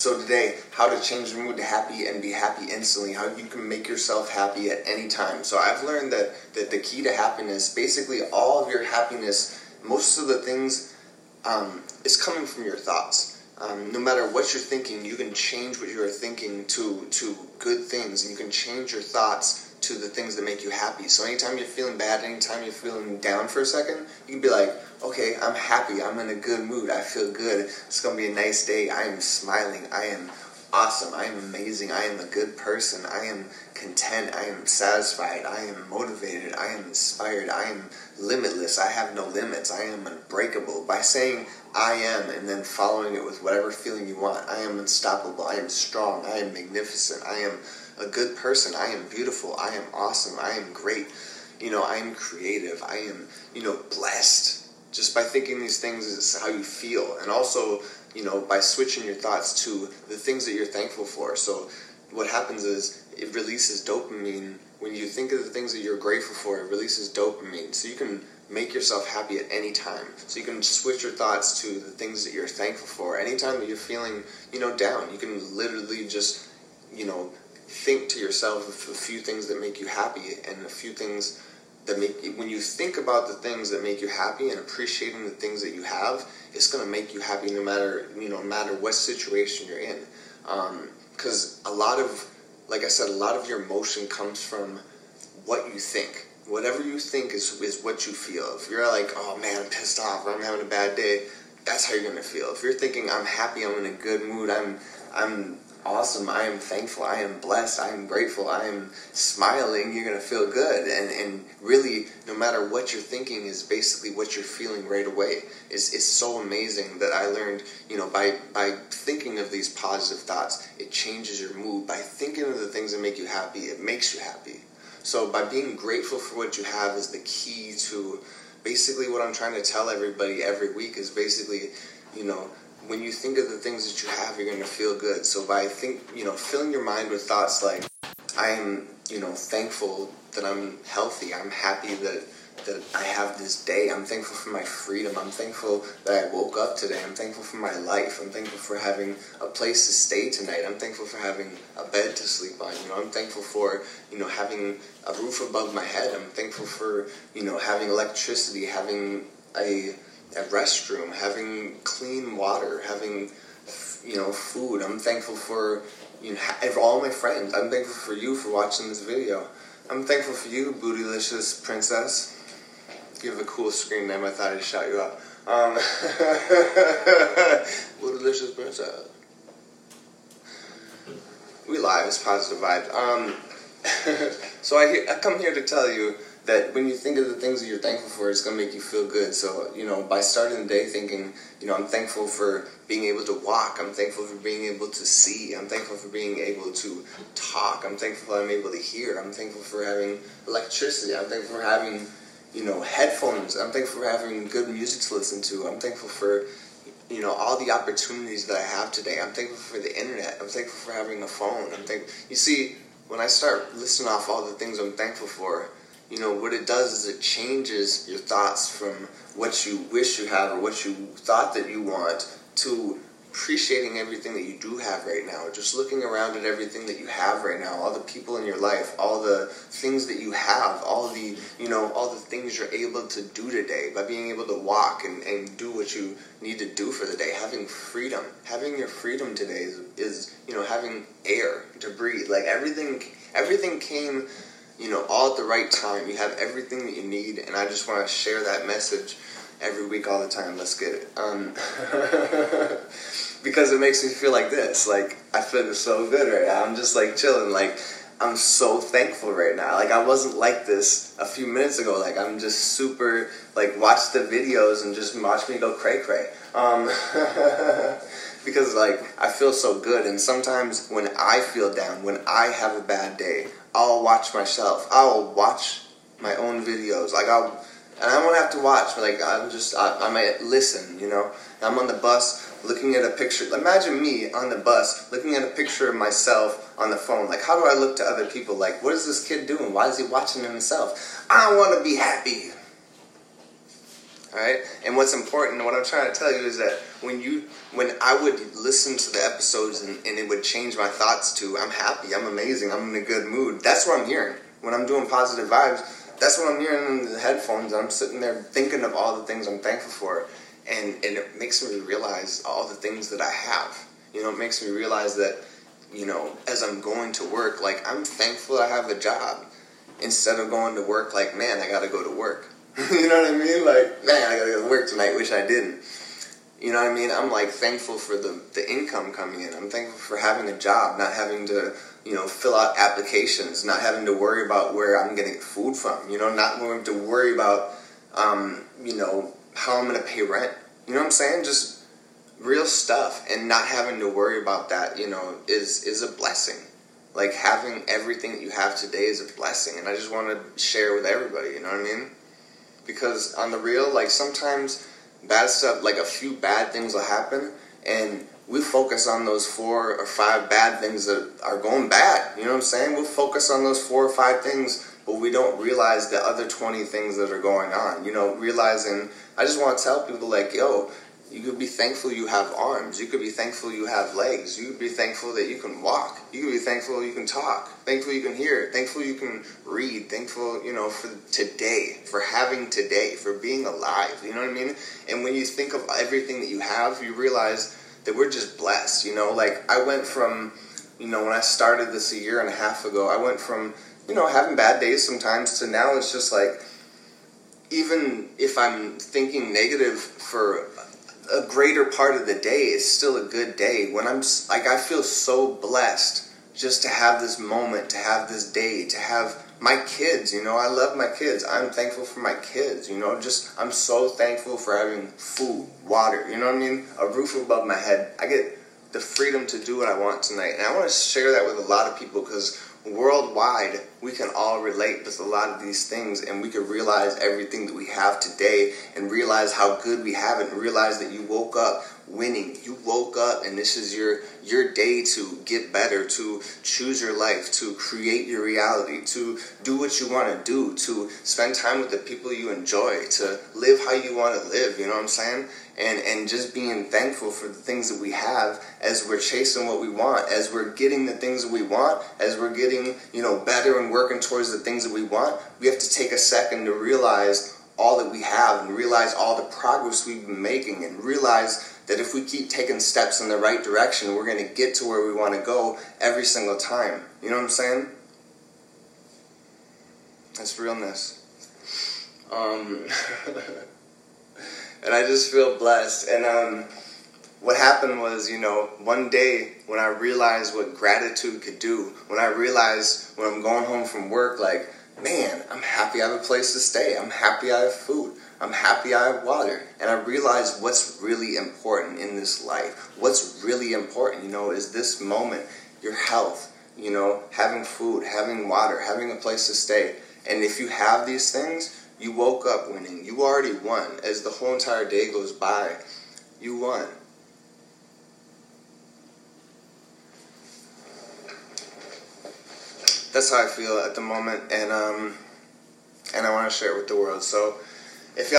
So today, how to change your mood to happy and be happy instantly, how you can make yourself happy at any time. So I've learned that the key to happiness, basically all of your happiness, most of the things is coming from your thoughts. No matter what you're thinking, you can change what you're thinking to good things, and you can change your thoughts to the things that make you happy. So anytime you're feeling bad, anytime you're feeling down for a second, you can be like, okay, I'm happy, I'm in a good mood, I feel good, it's going to be a nice day, I am smiling, I am awesome, I am amazing, I am a good person, I am content, I am satisfied, I am motivated, I am inspired, I am limitless, I have no limits, I am unbreakable. By saying I am and then following it with whatever feeling you want, I am unstoppable, I am strong, I am magnificent, I am a good person, I am beautiful, I am awesome, I am great, I am creative, I am, blessed. Just by thinking these things is how you feel. And also, by switching your thoughts to the things that you're thankful for. So what happens is it releases dopamine. When you think of the things that you're grateful for, it releases dopamine. So you can make yourself happy at any time. So you can switch your thoughts to the things that you're thankful for. Anytime that you're feeling, down, you can literally just, think to yourself a few things that make you happy and a few things that when you think about the things that make you happy and appreciating the things that you have, it's going to make you happy no matter what situation you're in. Because like I said, a lot of your emotion comes from what you think. Whatever you think is what you feel. If you're like, oh man, I'm pissed off, or I'm having a bad day, that's how you're going to feel. If you're thinking, I'm happy, I'm in a good mood, I'm awesome, I am thankful, I am blessed, I am grateful, I am smiling, you're going to feel good. And really, no matter what you're thinking is basically what you're feeling right away. It's so amazing that I learned, by thinking of these positive thoughts, it changes your mood. By thinking of the things that make you happy, it makes you happy. So by being grateful for what you have is the key to basically what I'm trying to tell everybody every week is basically, when you think of the things that you have, you're going to feel good. So by filling your mind with thoughts like, I am, thankful that I'm healthy. I'm happy that I have this day. I'm thankful for my freedom. I'm thankful that I woke up today. I'm thankful for my life. I'm thankful for having a place to stay tonight. I'm thankful for having a bed to sleep on. I'm thankful for, having a roof above my head. I'm thankful for, having electricity, having a restroom, having clean water, having, food. I'm thankful for, all my friends. I'm thankful for you for watching this video. I'm thankful for you, Bootylicious Princess. You have a cool screen name. I thought I'd shout you out. Bootylicious Princess. We live. It's positive vibes. So I come here to tell you that when you think of the things that you're thankful for, it's going to make you feel good. So, by starting the day thinking, I'm thankful for being able to walk. I'm thankful for being able to see. I'm thankful for being able to talk. I'm thankful I'm able to hear. I'm thankful for having electricity. I'm thankful for having, headphones. I'm thankful for having good music to listen to. I'm thankful for, all the opportunities that I have today. I'm thankful for the internet. I'm thankful for having a phone. You see, when I start listing off all the things I'm thankful for, what it does is it changes your thoughts from what you wish you had or what you thought that you want to appreciating everything that you do have right now. Just looking around at everything that you have right now, all the people in your life, all the things that you have, all the things you're able to do today by being able to walk and do what you need to do for the day. Having freedom. Having your freedom today is having air to breathe. Like everything came all at the right time. You have everything that you need, and I just want to share that message every week, all the time. Let's get it. Because it makes me feel like this. Like, I feel so good right now. I'm just, chilling. Like, I'm so thankful right now. Like, I wasn't like this a few minutes ago. Like, I'm just super, watch the videos and just watch me go cray-cray. Because, I feel so good. And sometimes when I feel down, when I have a bad day, I'll watch myself. I'll watch my own videos. And I won't have to watch, but I might listen, I'm on the bus looking at a picture. Imagine me on the bus looking at a picture of myself on the phone. How do I look to other people? What is this kid doing? Why is he watching himself? I want to be happy. All right, and what's important, and what I'm trying to tell you is that when I would listen to the episodes and it would change my thoughts to, I'm happy, I'm amazing, I'm in a good mood. That's what I'm hearing when I'm doing positive vibes. That's what I'm hearing in the headphones. I'm sitting there thinking of all the things I'm thankful for, and it makes me realize all the things that I have. It makes me realize that, as I'm going to work, like, I'm thankful I have a job, instead of going to work like, man, I gotta go to work. You know what I mean? Like, man, I gotta go to work tonight, wish I didn't. You know what I mean? I'm like thankful for the income coming in. I'm thankful for having a job, not having to, fill out applications, not having to worry about where I'm getting food from, not having to worry about, how I'm going to pay rent. You know what I'm saying? Just real stuff, and not having to worry about that, is a blessing. Like, having everything that you have today is a blessing, and I just want to share with everybody, you know what I mean? Because on the real, like, sometimes bad stuff, like a few bad things will happen, and we focus on those 4 or 5 bad things that are going bad. You know what I'm saying? We'll focus on those 4 or 5 things, but we don't realize the other 20 things that are going on. Realizing, I just want to tell people, like, yo, you could be thankful you have arms. You could be thankful you have legs. You could be thankful that you can walk. You could be thankful you can talk. Thankful you can hear. Thankful you can read. Thankful, for today, for having today, for being alive. You know what I mean? And when you think of everything that you have, you realize that we're just blessed. Like, I went from, when I started this a year and a half ago, I went from, having bad days sometimes to now it's just like, even if I'm thinking negative for a greater part of the day, is still a good day. When I'm like, I feel so blessed just to have this moment, to have this day, to have my kids. I love my kids. I'm thankful for my kids. I'm so thankful for having food, water. You know what I mean? A roof above my head. I get the freedom to do what I want tonight, and I want to share that with a lot of people, because worldwide, we can all relate with a lot of these things, and we can realize everything that we have today, and realize how good we have it, and realize that you woke up winning. You woke up, and this is your day to get better, to choose your life, to create your reality, to do what you want to do, to spend time with the people you enjoy, to live how you want to live. You know what I'm saying? And just being thankful for the things that we have as we're chasing what we want, as we're getting the things that we want, as we're getting, better and working towards the things that we want. We have to take a second to realize all that we have, and realize all the progress we've been making, and realize that if we keep taking steps in the right direction, we're going to get to where we want to go every single time. You know what I'm saying? That's realness. And I just feel blessed. And what happened was, one day when I realized what gratitude could do, when I realized when I'm going home from work, like, man, I'm happy I have a place to stay. I'm happy I have food. I'm happy I have water. And I realized what's really important in this life. What's really important, is this moment, your health, having food, having water, having a place to stay. And if you have these things, you woke up winning. You already won. As the whole entire day goes by, you won. That's how I feel at the moment, and I want to share it with the world. So